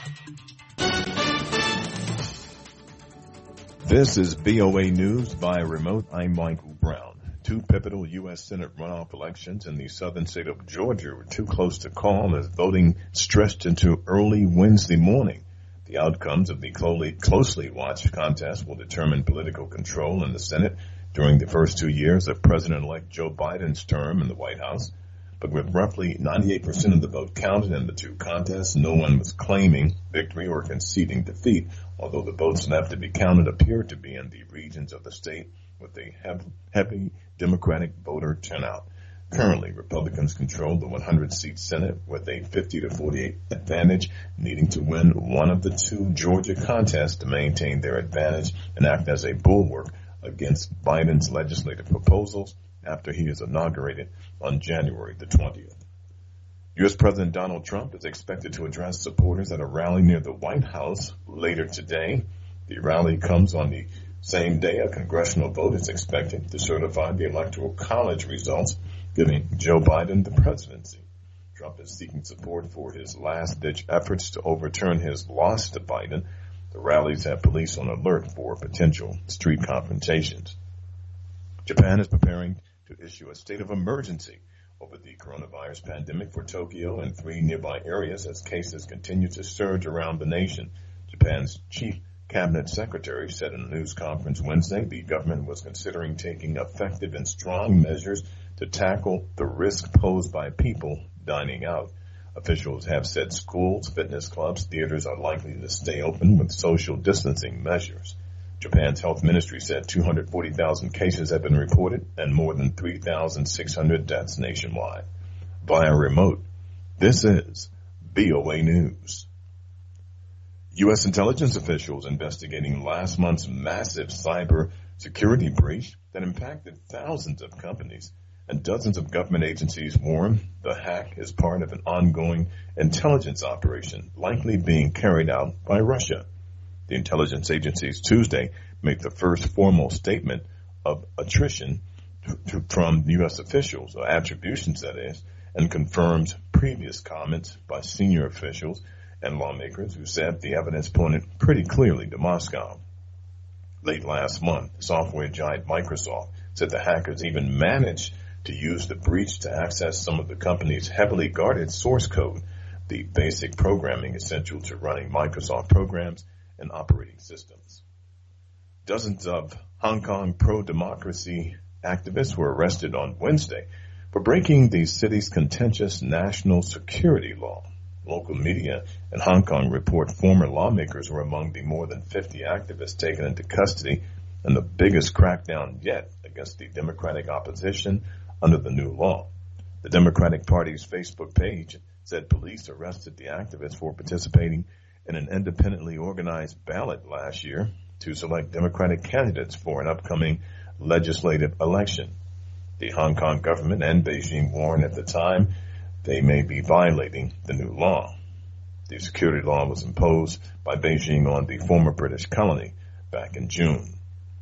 This is VOA News via remote. I'm Michael Brown. Two pivotal U.S. Senate runoff elections in the southern state of Georgia were too close to call as voting stretched into early Wednesday morning. The outcomes of the closely watched contest will determine political control in the Senate during the first 2 years of President-elect Joe Biden's term in the White House. But with roughly 98% of the vote counted in the two contests, no one was claiming victory or conceding defeat, although the votes left to be counted appear to be in the regions of the state with a heavy Democratic voter turnout. Currently, Republicans control the 100-seat Senate with a 50-48 advantage, needing to win one of the two Georgia contests to maintain their advantage and act as a bulwark against Biden's legislative proposals after he is inaugurated on January the 20th. U.S. President Donald Trump is expected to address supporters at a rally near the White House later today. The rally comes on the same day a congressional vote is expected to certify the Electoral College results, giving Joe Biden the presidency. Trump is seeking support for his last-ditch efforts to overturn his loss to Biden. The rallies have police on alert for potential street confrontations. Japan is preparing to issue a state of emergency over the coronavirus pandemic for Tokyo and 3 nearby areas as cases continue to surge around the nation. Japan's chief cabinet secretary said in a news conference Wednesday the government was considering taking effective and strong measures to tackle the risk posed by people dining out. Officials have said schools, fitness clubs, theaters are likely to stay open with social distancing measures. Japan's health ministry said 240,000 cases have been reported and more than 3,600 deaths nationwide. Via remote, this is VOA News. U.S. intelligence officials investigating last month's massive cyber security breach that impacted thousands of companies and dozens of government agencies warn the hack is part of an ongoing intelligence operation likely being carried out by Russia. The intelligence agencies Tuesday made the first formal statement of attrition from U.S. officials, or attributions that is, and confirms previous comments by senior officials and lawmakers who said the evidence pointed pretty clearly to Moscow. Late last month, software giant Microsoft said the hackers even managed to use the breach to access some of the company's heavily guarded source code, the basic programming essential to running Microsoft programs and operating systems. Dozens of Hong Kong pro-democracy activists were arrested on Wednesday for breaking the city's contentious national security law. Local media in Hong Kong report former lawmakers were among the more than 50 activists taken into custody in the biggest crackdown yet against the Democratic opposition under the new law. The Democratic Party's Facebook page said police arrested the activists for participating in an independently organized ballot last year to select Democratic candidates for an upcoming legislative election. The Hong Kong government and Beijing warned at the time they may be violating the new law. The security law was imposed by Beijing on the former British colony back in June.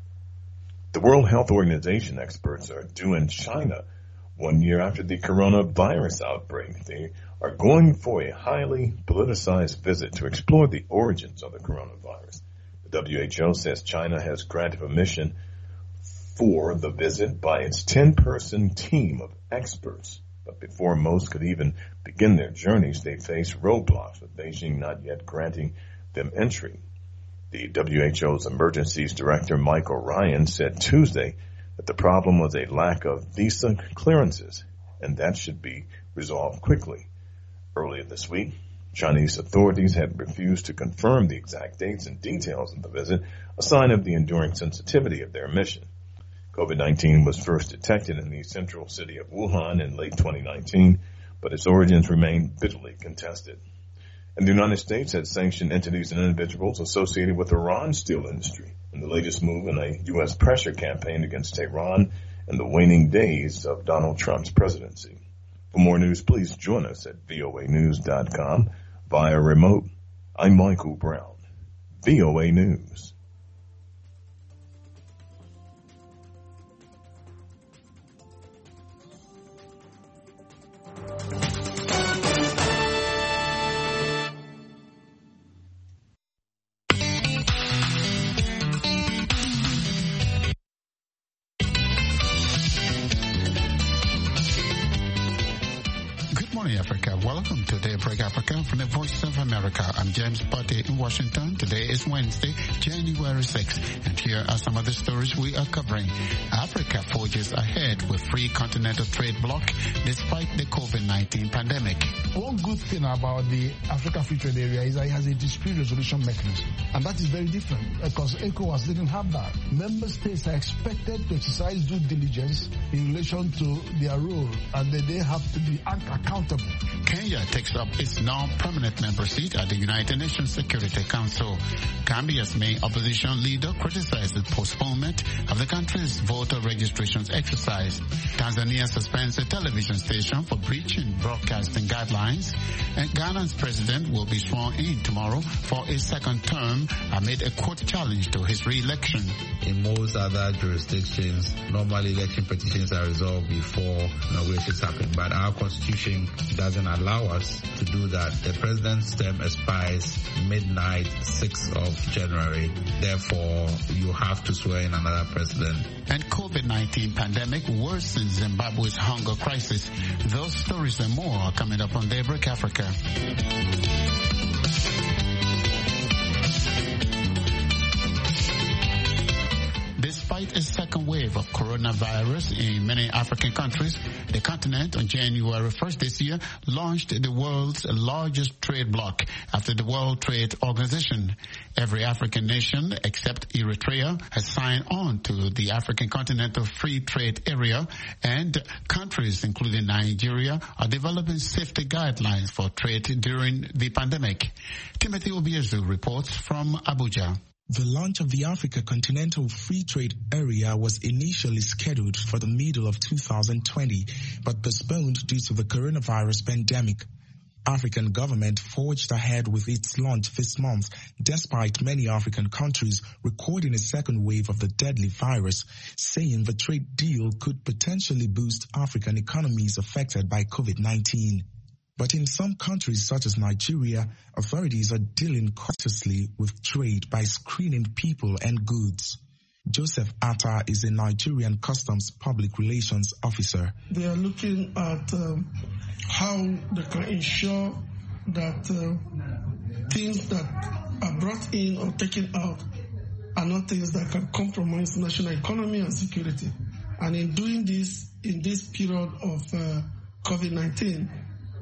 The World Health Organization experts are due in China 1 year after the coronavirus outbreak. They are going for a highly politicized visit to explore the origins of the coronavirus. The WHO says China has granted permission for the visit by its 10-person team of experts. But before most could even begin their journeys, they face roadblocks, with Beijing not yet granting them entry. The WHO's emergencies director, Michael Ryan, said Tuesday that the problem was a lack of visa clearances, and that should be resolved quickly. Earlier this week, Chinese authorities had refused to confirm the exact dates and details of the visit, a sign of the enduring sensitivity of their mission. COVID-19 was first detected in the central city of Wuhan in late 2019, but its origins remain bitterly contested. And the United States has sanctioned entities and individuals associated with Iran's steel industry in the latest move in a U.S. pressure campaign against Tehran in the waning days of Donald Trump's presidency. For more news, please join us at voanews.com via remote. I'm Michael Brown, VOA News. morning, Africa. Welcome to Daybreak Africa from the Voice of America. I'm James Buddy in Washington. Today is Wednesday, January 6th, and here are some of the stories we are covering. Africa forges ahead with free continental trade bloc despite the COVID-19 pandemic. One good thing about the Africa Free Trade Area is that it has a dispute resolution mechanism, and that is very different because ECOWAS didn't have that. Member states are expected to exercise due diligence in relation to their role, and they have to be accountable. Kenya takes up its non-permanent member seat at the United Nations Security Council. Gambia's main opposition leader criticized the postponement of the country's voter registrations exercise. Tanzania suspends a television station for breaching broadcasting guidelines. And Ghana's president will be sworn in tomorrow for a second term amid a court challenge to his re-election. In most other jurisdictions, normally election petitions are resolved before inaugurations happen, but our constitution doesn't allow us to do that. The president's term expires midnight 6th of January. Therefore, you have to swear in another president. And COVID-19 pandemic worsens Zimbabwe's hunger crisis. Those stories and more are coming up on Daybreak Africa. Despite a second wave of coronavirus in many African countries, the continent on January 1st this year launched the world's largest trade bloc after the World Trade Organization. Every African nation except Eritrea has signed on to the African Continental Free Trade Area, and countries including Nigeria are developing safety guidelines for trade during the pandemic. Timothy Obiezu reports from Abuja. The launch of the Africa Continental Free Trade Area was initially scheduled for the middle of 2020, but postponed due to the coronavirus pandemic. African government forged ahead with its launch this month, despite many African countries recording a second wave of the deadly virus, saying the trade deal could potentially boost African economies affected by COVID-19. But in some countries such as Nigeria, authorities are dealing cautiously with trade by screening people and goods. Joseph Atta is a Nigerian Customs Public Relations Officer. They are looking at how they can ensure that things that are brought in or taken out are not things that can compromise national economy and security. And in doing this, in this period of COVID-19,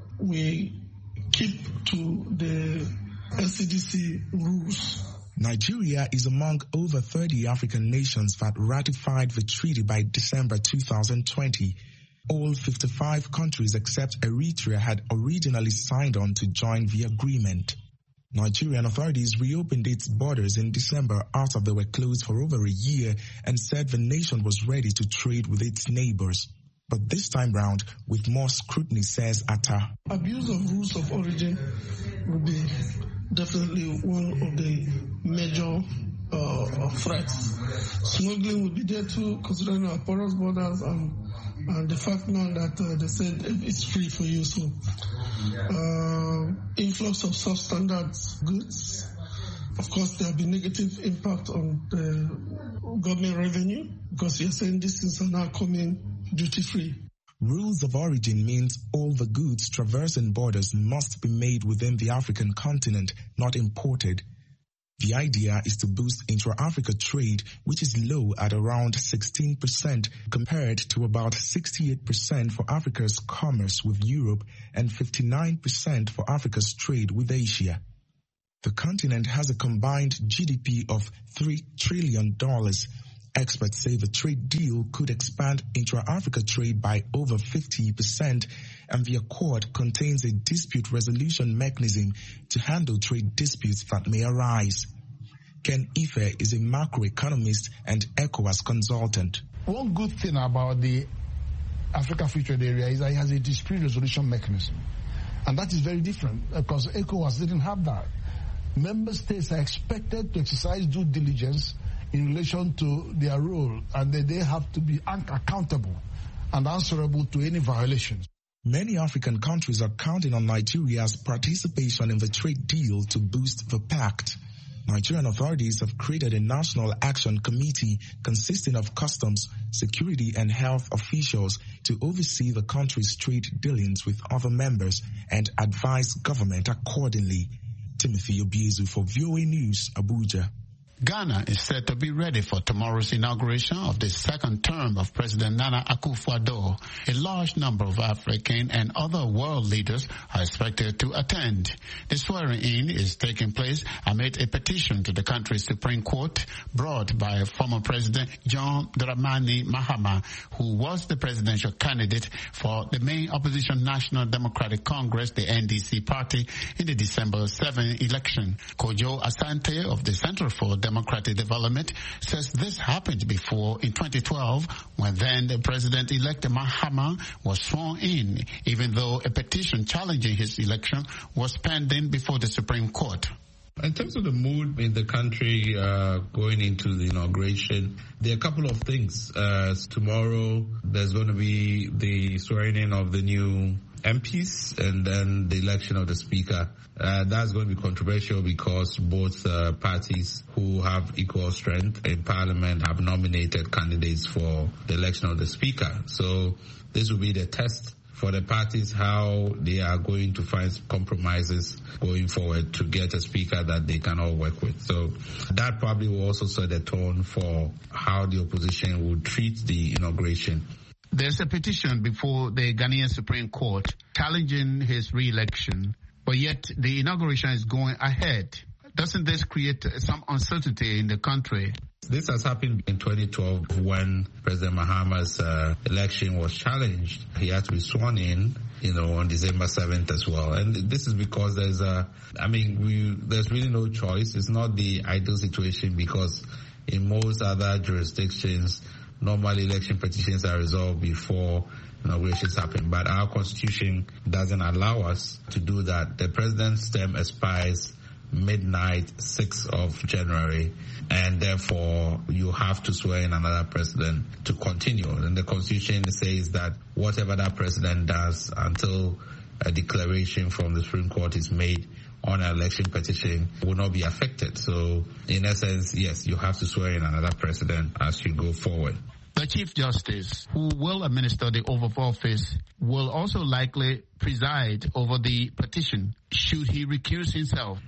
we keep to the NCDC rules. Nigeria is among over 30 African nations that ratified the treaty by December 2020. All 55 countries except Eritrea had originally signed on to join the agreement. Nigerian authorities reopened its borders in December after they were closed for over a year and said the nation was ready to trade with its neighbors. But this time round, with more scrutiny, says Atta. Abuse of rules of origin will be definitely one of the major threats. Smuggling will be there too, considering our porous borders and the fact now that they said it's free for you. So influx of substandard goods. Of course, there will be negative impact on the government revenue because you're saying these things are now coming duty-free. Rules of origin means all the goods traversing borders must be made within the African continent, not imported. The idea is to boost intra-Africa trade, which is low at around 16% compared to about 68% for Africa's commerce with Europe and 59% for Africa's trade with Asia. The continent has a combined GDP of $3 trillion. Experts say the trade deal could expand intra-Africa trade by over 50%, and the accord contains a dispute resolution mechanism to handle trade disputes that may arise. Ken Ife is a macroeconomist and ECOWAS consultant. One good thing about the Africa Free Trade Area is that it has a dispute resolution mechanism, and that is very different because ECOWAS didn't have that. Member states are expected to exercise due diligence in relation to their role, and they have to be accountable and answerable to any violations. Many African countries are counting on Nigeria's participation in the trade deal to boost the pact. Nigerian authorities have created a National Action Committee consisting of customs, security, and health officials to oversee the country's trade dealings with other members and advise government accordingly. Timothy Obiezu for VOA News, Abuja. Ghana is set to be ready for tomorrow's inauguration of the second term of President Nana Akufo-Addo. A large number of African and other world leaders are expected to attend. The swearing-in is taking place amid a petition to the country's Supreme Court brought by former President John Dramani Mahama, who was the presidential candidate for the main opposition National Democratic Congress, the NDC party, in the December 7 election. Kojo Asante of the Center for Democratic Development says this happened before in 2012 when then the president-elect Mahama was sworn in, even though a petition challenging his election was pending before the Supreme Court. In terms of the mood in the country going into the inauguration, there are a couple of things. Tomorrow, there's going to be the swearing in of the new MPs and then the election of the speaker. That's going to be controversial because both parties who have equal strength in parliament have nominated candidates for the election of the speaker. So this will be the test for the parties, how they are going to find compromises going forward to get a speaker that they can all work with. So that probably will also set the tone for how the opposition will treat the inauguration. There's a petition before the Ghanaian Supreme Court challenging his re-election, but yet the inauguration is going ahead. Doesn't this create some uncertainty in the country? This has happened in 2012 when President Mahama's election was challenged. He had to be sworn in, on December 7th as well. And this is because there's really no choice. It's not the ideal situation because in most other jurisdictions, normally election petitions are resolved before inaugurations happen. But our constitution doesn't allow us to do that. The president's term expires midnight 6th of January, and therefore you have to swear in another president to continue. And the constitution says that whatever that president does until a declaration from the Supreme Court is made on an election petition will not be affected. So in essence, yes, you have to swear in another president as you go forward. The Chief Justice, who will administer the oath of office, will also likely preside over the petition should he recuse himself.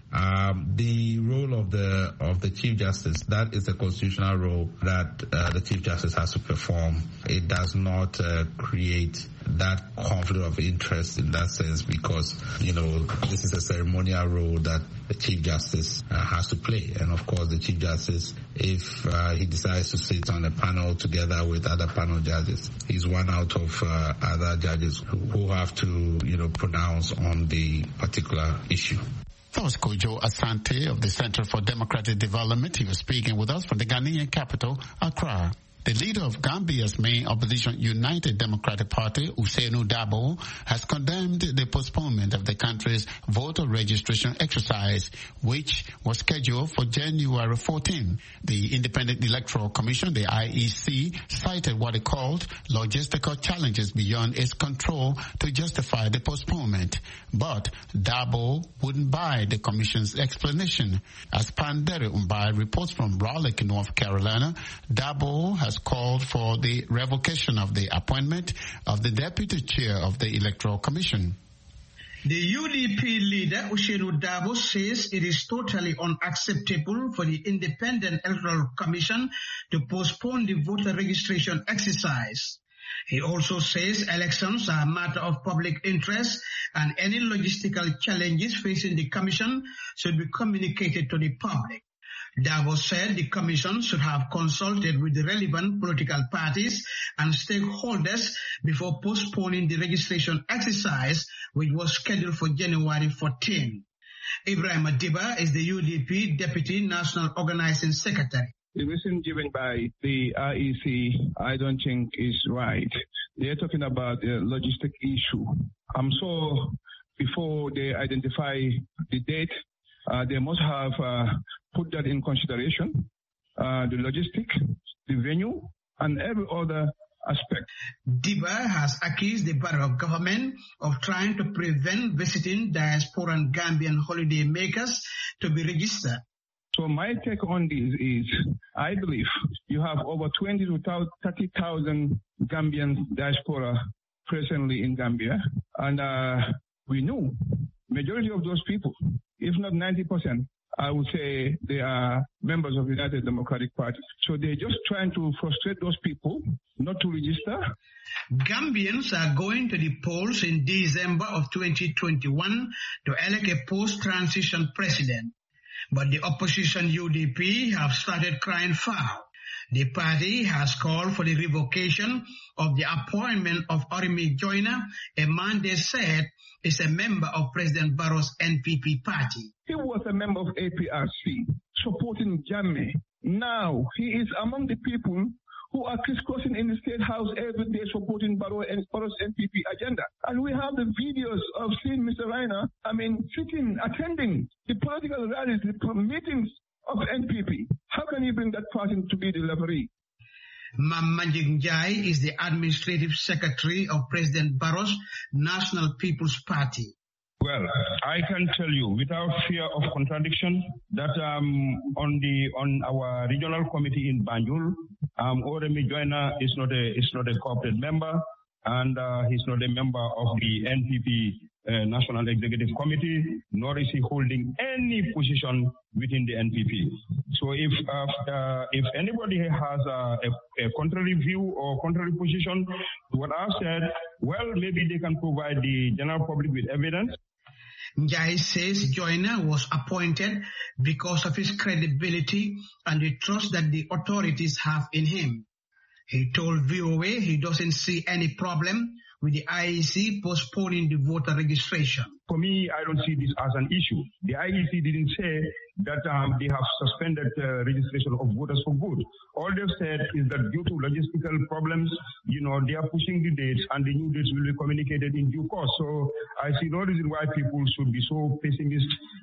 The role of the Chief Justice, that is a constitutional role that the Chief Justice has to perform. It does not create that conflict of interest in that sense because, this is a ceremonial role that the Chief Justice has to play. And of course, the Chief Justice, if he decides to sit on a panel together with other panel judges, he's one out of other judges who have to, pronounce on the particular issue. That was Kojo Asante of the Center for Democratic Development. He was speaking with us from the Ghanaian capital, Accra. The leader of Gambia's main opposition United Democratic Party, Ousainou Darboe, has condemned the postponement of the country's voter registration exercise, which was scheduled for January 14. The Independent Electoral Commission, the IEC, cited what it called logistical challenges beyond its control to justify the postponement. But Darboe wouldn't buy the commission's explanation. As Pandere Umbai reports from Raleigh, North Carolina, Darboe has called for the revocation of the appointment of the deputy chair of the Electoral Commission. The UDP leader, Ousainou Darboe, says it is totally unacceptable for the Independent Electoral Commission to postpone the voter registration exercise. He also says elections are a matter of public interest and any logistical challenges facing the Commission should be communicated to the public. Darboe said the Commission should have consulted with the relevant political parties and stakeholders before postponing the registration exercise, which was scheduled for January 14. Ibrahim Adiba is the UDP Deputy National Organizing Secretary. The reason given by the IEC, I don't think is right. They're talking about a logistic issue. I'm sure before they identify the date, they must have put that in consideration, the logistic, the venue, and every other aspect. Diba has accused the Barrow government of trying to prevent visiting diasporan Gambian holiday makers to be registered. So my take on this is, I believe you have over 20 to 30,000 Gambian diaspora presently in Gambia. And we knew majority of those people, if not 90%, I would say they are members of the United Democratic Party. So they're just trying to frustrate those people not to register. Gambians are going to the polls in December of 2021 to elect a post-transition president. But the opposition UDP have started crying foul. The party has called for the revocation of the appointment of Orimi Joyner, a man they said is a member of President Barrow's NPP party. He was a member of APRC, supporting Jammeh. Now he is among the people who are crisscrossing in the State House every day supporting Barrow's NPP agenda. And we have the videos of seeing Mr. Reiner, sitting, attending the political rallies, the meetings of NPP. How can you bring that person to be the referee? Manjing Jai is the administrative secretary of President Barrow's National People's Party. Well, I can tell you without fear of contradiction that on our regional committee in Banjul, Oremi Joyner is not a corporate member, and he's not a member of the NPP National Executive Committee, nor is he holding any position within the NPP. So if anybody has a contrary view or contrary position to what I've said, well, maybe they can provide the general public with evidence. Njai says Joyner was appointed because of his credibility and the trust that the authorities have in him. He told VOA he doesn't see any problem with the IEC postponing the voter registration. For me, I don't see this as an issue. The IEC didn't say that they have suspended registration of voters for good. All they've said is that due to logistical problems, they are pushing the dates and the new dates will be communicated in due course. So I see no reason why people should be so pessimist,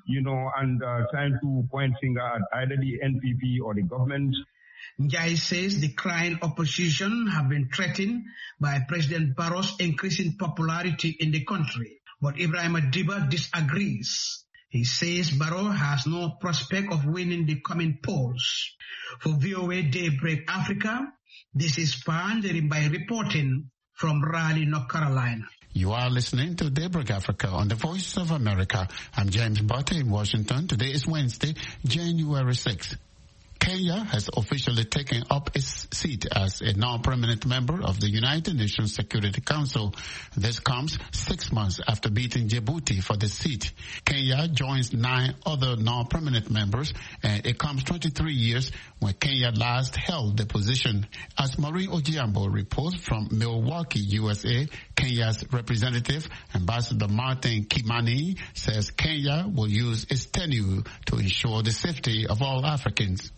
and trying to point finger at either the NPP or the government. Njai says the crying opposition have been threatened by President Barrow's increasing popularity in the country. But Ibrahim Adiba disagrees. He says Barrow has no prospect of winning the coming polls. For VOA Daybreak Africa, this is Pandering by reporting from Raleigh, North Carolina. You are listening to Daybreak Africa on the Voice of America. I'm James Butte in Washington. Today is Wednesday, January 6th. Kenya has officially taken up its seat as a non-permanent member of the United Nations Security Council. This comes 6 months after beating Djibouti for the seat. Kenya joins 9 other non-permanent members, and it comes 23 years when Kenya last held the position. As Maureen Ojiambo reports from Milwaukee, USA, Kenya's representative, Ambassador Martin Kimani, says Kenya will use its tenure to ensure the safety of all Africans.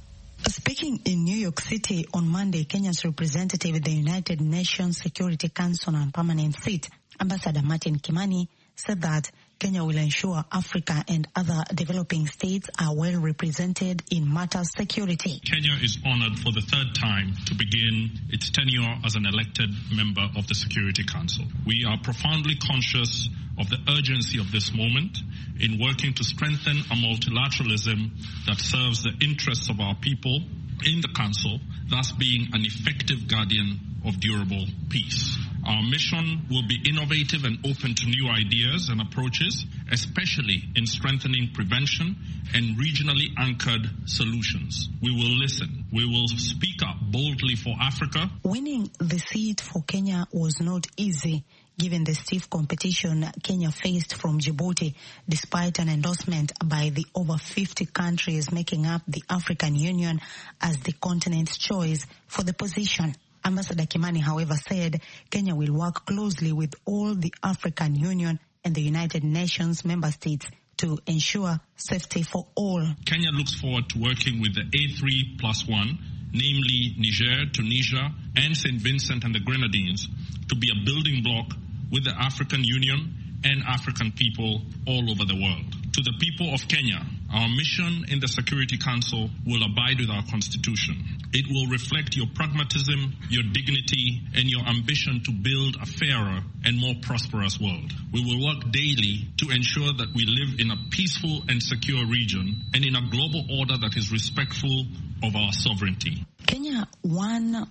Speaking in New York City on Monday, Kenya's representative in the United Nations Security Council on permanent seat, Ambassador Martin Kimani, said that Kenya will ensure Africa and other developing states are well represented in matters security. Kenya is honored for the third time to begin its tenure as an elected member of the Security Council. We are profoundly conscious of the urgency of this moment in working to strengthen a multilateralism that serves the interests of our people in the Council, thus being an effective guardian of durable peace. Our mission will be innovative and open to new ideas and approaches, especially in strengthening prevention and regionally anchored solutions. We will listen. We will speak up boldly for Africa. Winning the seat for Kenya was not easy, given the stiff competition Kenya faced from Djibouti, despite an endorsement by the over 50 countries making up the African Union as the continent's choice for the position. Ambassador Kimani, however, said Kenya will work closely with all the African Union and the United Nations member states to ensure safety for all. Kenya looks forward to working with the A3+1, namely Niger, Tunisia, and St. Vincent and the Grenadines, to be a building block with the African Union and African people all over the world. To the people of Kenya, Our mission in the Security Council will abide with our Constitution. It will reflect your pragmatism, your dignity, and your ambition to build a fairer and more prosperous world. We will work daily to ensure that we live in a peaceful and secure region and in a global order that is respectful of our sovereignty. Kenya won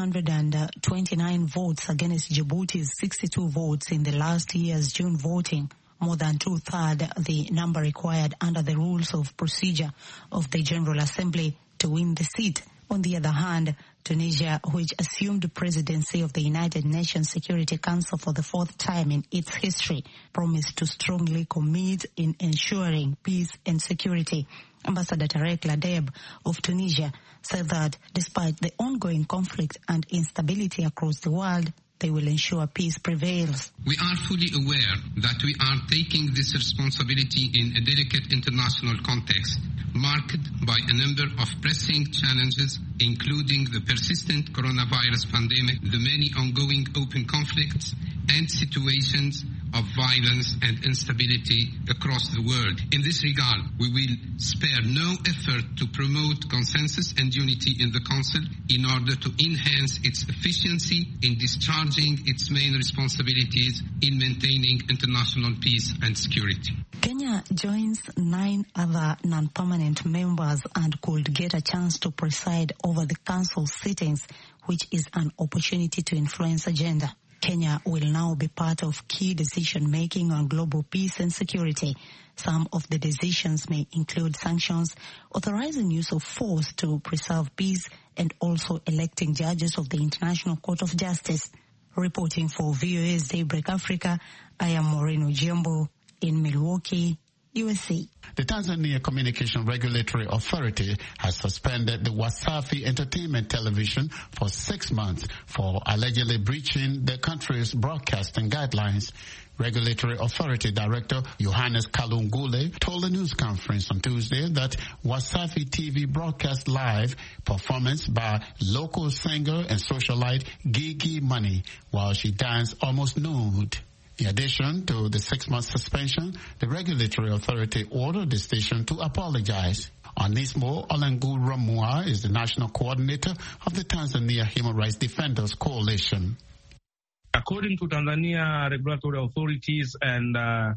129 votes against Djibouti's 62 votes in the last year's June voting, more than two-thirds the number required under the rules of procedure of the General Assembly to win the seat. On the other hand, Tunisia, which assumed the presidency of the United Nations Security Council for the fourth time in its history, promised to strongly commit in ensuring peace and security. Ambassador Tarek Ladeb of Tunisia said that despite the ongoing conflict and instability across the world, they will ensure peace prevails. We are fully aware that we are taking this responsibility in a delicate international context, marked by a number of pressing challenges, including the persistent coronavirus pandemic, the many ongoing open conflicts, and situations of violence and instability across the world. In this regard, we will spare no effort to promote consensus and unity in the Council in order to enhance its efficiency in discharging its main responsibilities in maintaining international peace and security. Kenya joins 9 other non-permanent members and could get a chance to preside over the Council's sittings, which is an opportunity to influence agenda. Kenya will now be part of key decision-making on global peace and security. Some of the decisions may include sanctions, authorizing use of force to preserve peace, and also electing judges of the International Court of Justice. Reporting for VOA's Daybreak Africa, I am Maureen Ujembo in Milwaukee, USA. The Tanzania Communication Regulatory Authority has suspended the Wasafi Entertainment Television for 6 months for allegedly breaching the country's broadcasting guidelines. Regulatory Authority Director Johannes Kalungule told a news conference on Tuesday that Wasafi TV broadcast live performance by local singer and socialite Gigi Money while she danced almost nude. In addition to the 6-month suspension, the regulatory authority ordered the station to apologize. Onismo Olenguramua is the national coordinator of the Tanzania Human Rights Defenders Coalition. According to Tanzania regulatory authorities and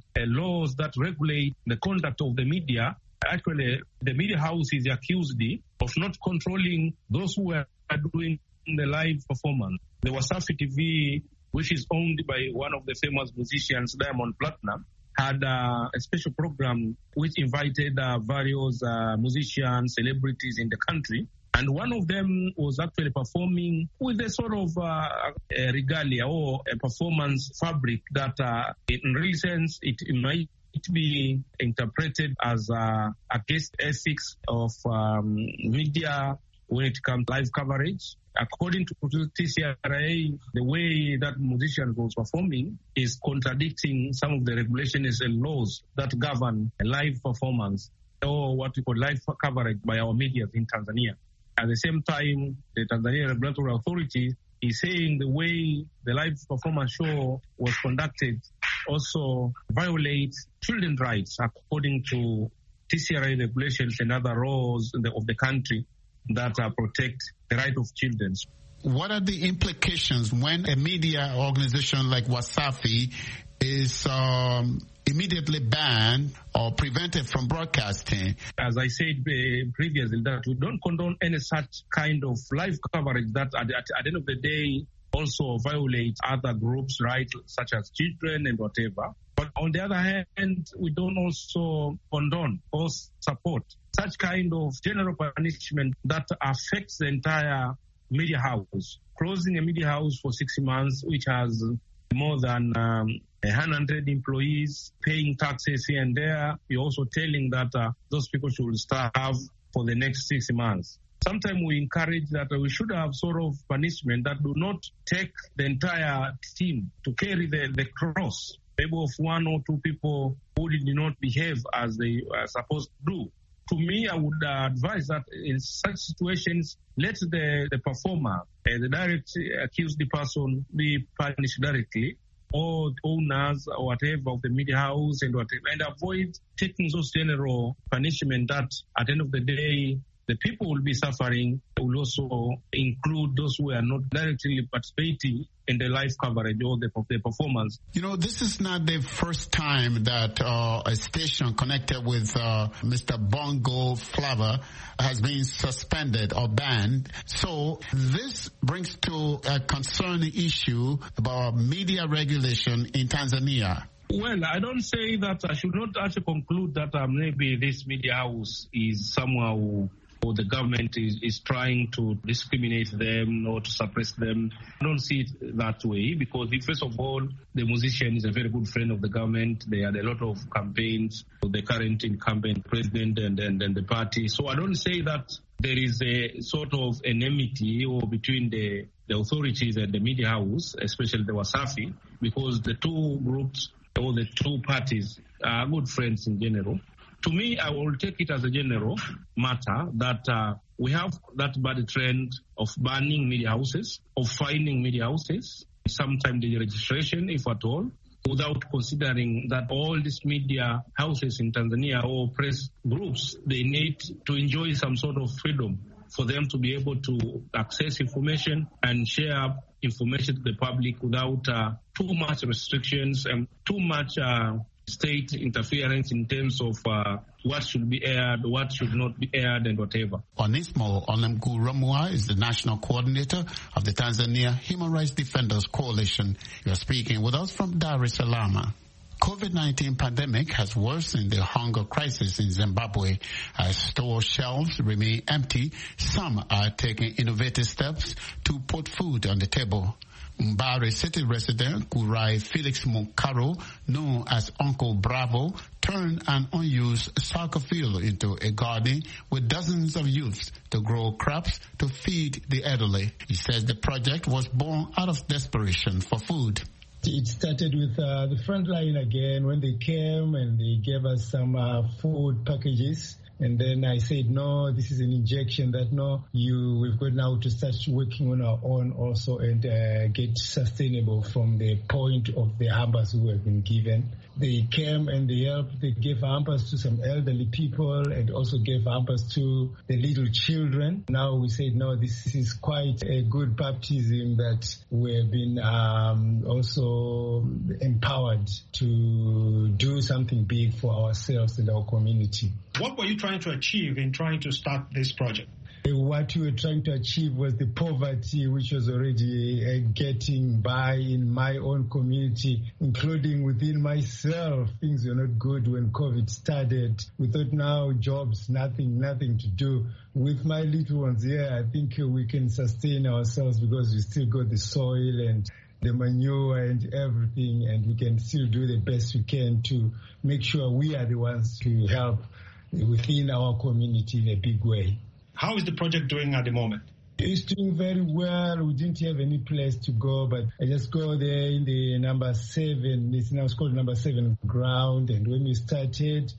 laws that regulate the conduct of the media, actually the media house is accused of not controlling those who are doing the live performance. The Wasafi TV, which is owned by one of the famous musicians, Diamond Platnumz, had a special program which invited various musicians, celebrities in the country. And one of them was actually performing with a sort of regalia or a performance fabric that in real sense it might be interpreted as against ethics of media when it comes to live coverage. According to TCRA, the way that musician was performing is contradicting some of the regulations and laws that govern a live performance or what we call live coverage by our media in Tanzania. At the same time, the Tanzania Regulatory Authority is saying the way the live performance show was conducted also violates children's rights according to TCRA regulations and other laws of the country that protect the right of children. What are the implications when a media organization like Wasafi is immediately banned or prevented from broadcasting? As I said previously, that we don't condone any such kind of live coverage that at the end of the day also violates other groups' rights, such as children and whatever. But on the other hand, we don't also condone or support such kind of general punishment that affects the entire media house. Closing a media house for 6 months, which has more than 100 employees, paying taxes here and there. You're also telling that those people should starve for the next 6 months. Sometimes we encourage that we should have sort of punishment that do not take the entire team to carry the cross. Maybe of 1 or 2 people who did not behave as they are supposed to do. To me, I would advise that in such situations, let the performer, the direct accused person be punished directly. all owners or whatever of the media house and whatever, and avoid taking those general punishment that at the end of the day, the people will be suffering. Will also include those who are not directly participating in the live coverage or the performance. You know, this is not the first time that a station connected with Mr. Bongo Flava has been suspended or banned. So this brings to a concerning issue about media regulation in Tanzania. Well, I don't say that I should not actually conclude that maybe this media house is somehow or the government is trying to discriminate them or to suppress them. I don't see it that way because, first of all, the musician is a very good friend of the government. They had a lot of campaigns for the current incumbent president and the party. So I don't say that there is a sort of enmity or between the authorities and the media house, especially the Wasafi, because the two groups or the two parties are good friends in general. To me, I will take it as a general matter that we have that bad trend of banning media houses, of fining media houses, sometimes the registration, if at all, without considering that all these media houses in Tanzania or press groups, they need to enjoy some sort of freedom for them to be able to access information and share information to the public without too much restrictions and too much state interference in terms of what should be aired, what should not be aired, and whatever. Onismo Olemguramua is the national coordinator of the Tanzania Human Rights Defenders Coalition. You are speaking with us from Dar es Salaam. COVID-19 pandemic has worsened the hunger crisis in Zimbabwe. As store shelves remain empty, some are taking innovative steps to put food on the table. Mbare city resident Kurai Felix Mukaro, known as Uncle Bravo, turned an unused soccer field into a garden with dozens of youths to grow crops to feed the elderly. He says the project was born out of desperation for food. It started with the front line again when they came and they gave us some food packages. And then I said, no, this is an injection that we've got now to start working on our own also and get sustainable from the point of the hampers who have been given. They came and they helped. They gave hampers to some elderly people and also gave hampers to the little children. Now we said, no, this is quite a good baptism that we have been also empowered to do something big for ourselves and our community. What were you trying to achieve in trying to start this project? What we were trying to achieve was the poverty which was already getting by in my own community, including within myself. Things were not good when COVID started. We thought now jobs, nothing to do. With my little ones here, I think we can sustain ourselves because we still got the soil and the manure and everything, and we can still do the best we can to make sure we are the ones to help within our community in a big way. How is the project doing at the moment? It's doing very well. We didn't have any place to go, but I just go there in the number 7. It's now called number 7 ground. And when we started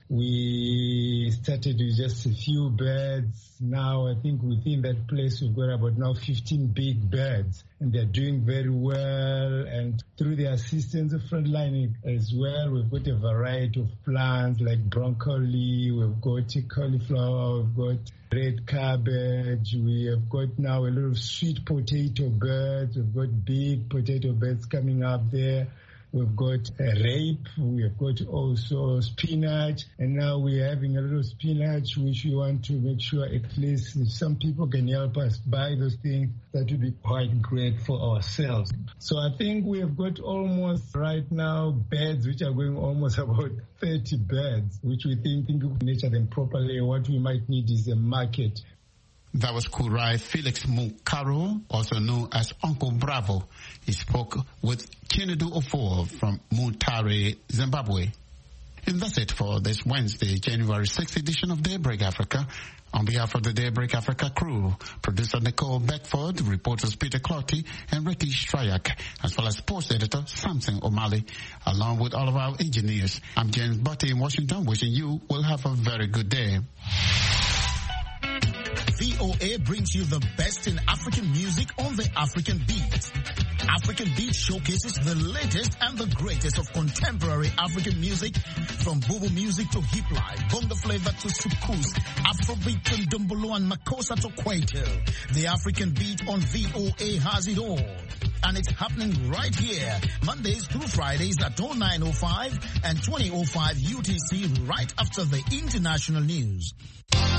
with just a few beds. Now I think within that place we've got about now 15 big beds. And they're doing very well. And through the assistance of Frontline as well, we've got a variety of plants like broccoli, we've got cauliflower, we've got red cabbage, we have got now a lot of sweet potato beds, we've got big potato beds coming up there. We've got rape, we have got also spinach, and now we're having a little spinach which we want to make sure at least if some people can help us buy those things, that would be quite great for ourselves. So I think we have got almost right now beds which are going almost about 30 beds, which we think we can nurture them properly. What we might need is a market. That was Kurai Felix Mukaro, also known as Uncle Bravo. He spoke with Chinedu Ofor from Mutare, Zimbabwe. And that's it for this Wednesday, January 6th edition of Daybreak Africa. On behalf of the Daybreak Africa crew, producer Nicole Beckford, reporters Peter Clotty and Ricky Stryak, as well as sports editor Samson O'Malley, along with all of our engineers. I'm James Butty in Washington, wishing you will have a very good day. VOA VOA brings you the best in African music on the African Beat. African Beat showcases the latest and the greatest of contemporary African music, from Bobo music to hip life, bongo flavor to soukous, Afrobeat to Dumbolo and Makossa to Kwaito. The African Beat on VOA has it all. And it's happening right here, Mondays through Fridays at 09:05 and 20:05 UTC, right after the international news.